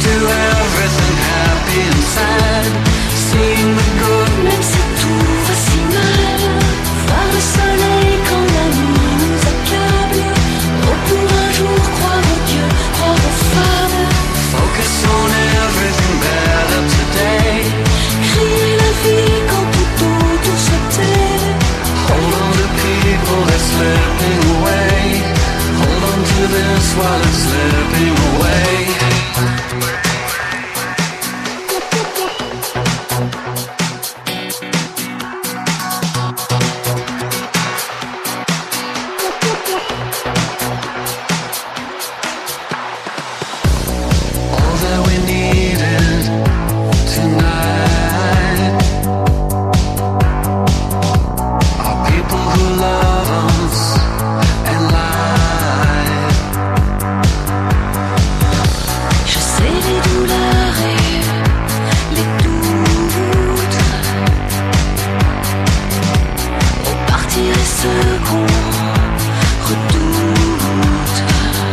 to everything happy and sad. Seeing the good, même si tout va si mal. Voir le soleil quand la nuit nous accable. Oh, pour un jour croire au Dieu, croire aux femmes. Focus on everything better today. Crier la vie quand tout autour se tait. Hold on to people that's slipping away. Hold on to this while it's slipping away. All that we needed tonight are people who love us and lie. Je sais les douleurs et les doutes. Au partir et ceux qu'on redoute.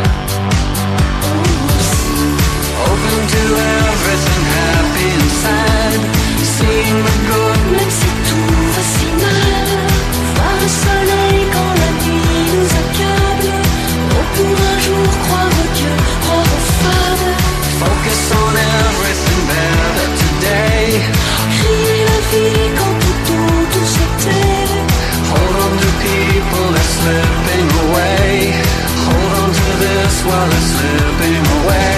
Open to everything happy and sad. Seeing the good, même si tout va si mal. Voir le soleil quand la nuit nous accable. Oh, pour un jour croire au Dieu, croire aux femmes. Focus on everything better today. Crier la vie quand tout autour se tait. Hold on to people that's slipping away. Hold on to this while it's slipping away.